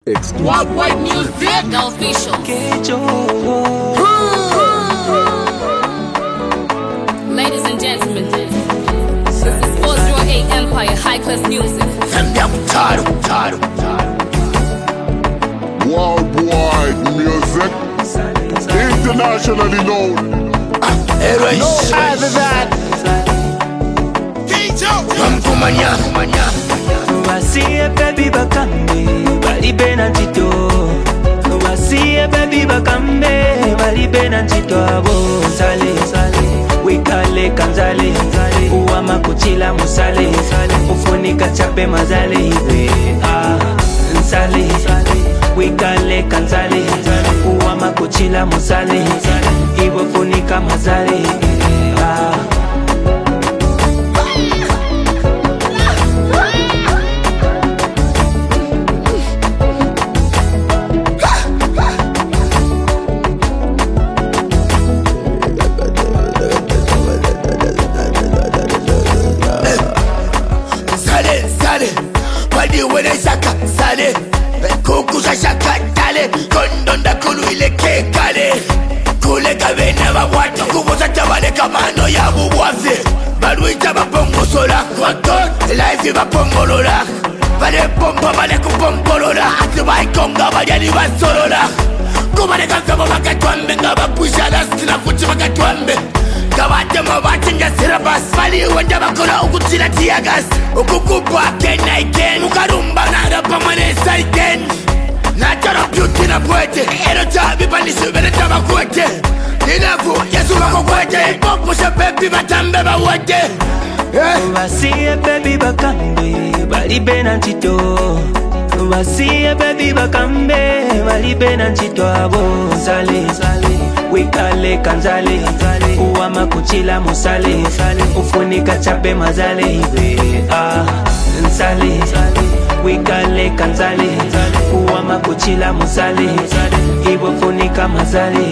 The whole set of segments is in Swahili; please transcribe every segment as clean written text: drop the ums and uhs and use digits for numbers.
Worldwide music, the official. Ladies and gentlemen, this is 408 Empire High Class Music. worldwide music, internationally known. No other than Wasiye baby bakambe balibe na ntito. Wasiye baby bakambe balibe na ntito abo. Sale wikale kanzale uwama kuchila musale ufunika chape mazale iwe nsale wikale kanzale uwama kuchila musale iwe funika mazale Wadi wene shaka sale Kukusha shaka tale Kondonda kulu ile kekale Kule kavene wawatu Kukusa tabale kamano ya buwafe Baruita bapongo sola Kwaton Life bapongolola Bale pompa bale kupompolola Ati baikonga bajani basolola Kumane kansabo bakatwambe Ngaba pusha lasti na fuchi bakatwambe Kawate mawati nga sirabas Mali wenda bakora ukutila tiagas Ukukupa kena iken Mukarumba na rapa manesa iken Natara beauty na pwete Ero tabi panishu vele tabakwete Ninafu yesu wako kwete Popusha pepi batambe bawete Wasiye baby bakambe balibe na ntito. Wasiye baby bakambe balibe na ntito abo. Sale wikale kanzale uwama kuchila musale ufunika chape mazale iwe nsale wikale kanzale uwama kuchila musale iwe funika mazale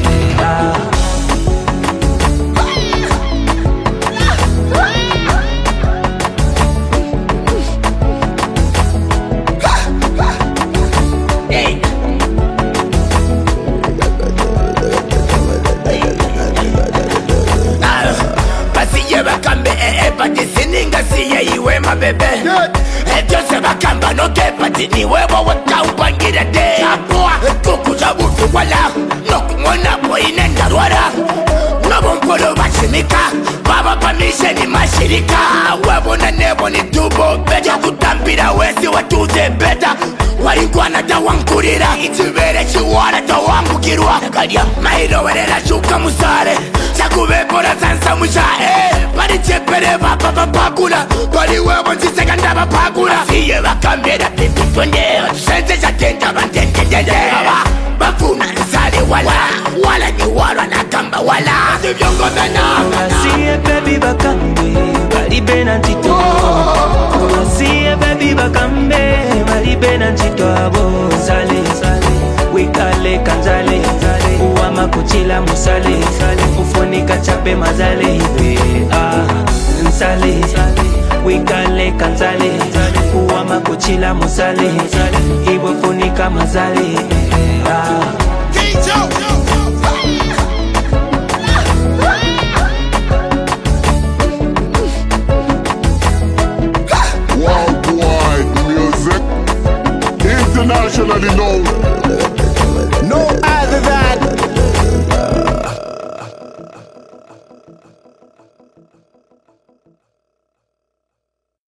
bakambe pati sininga siye iwe mabebe Etose bakamba noke pati niwe wawaka upangire de Apua kukuza bufu wala Nokumona po inenda rwara Nobompolo bashimika Baba pamishe ni mashirika Webona nebo ni tubo Beja kutambira wesi watuze beta Walikuwa na tawankurira Itubere chiwara tawambukirwa Nakadia mairo werera shuka musare Sakubepora sansa mushae Bari chepere bapa papakula Bari webo nchiseka ndaba pakula Siye bakambera pipi twende Sense chatenta bantentendende Bafuna nsale Wala ni walwa nakamba wala Sivyongo mena Wasiye baby bakambe balibe na ntito. Wasiye baby bakambe balibe na ntito abo. Sale wikale kanzale uwama kuchila musale ufunika chape mazale iwe nsale wikale kanzale uwama kuchila musale iwe funika mazale worldwide music, internationally known.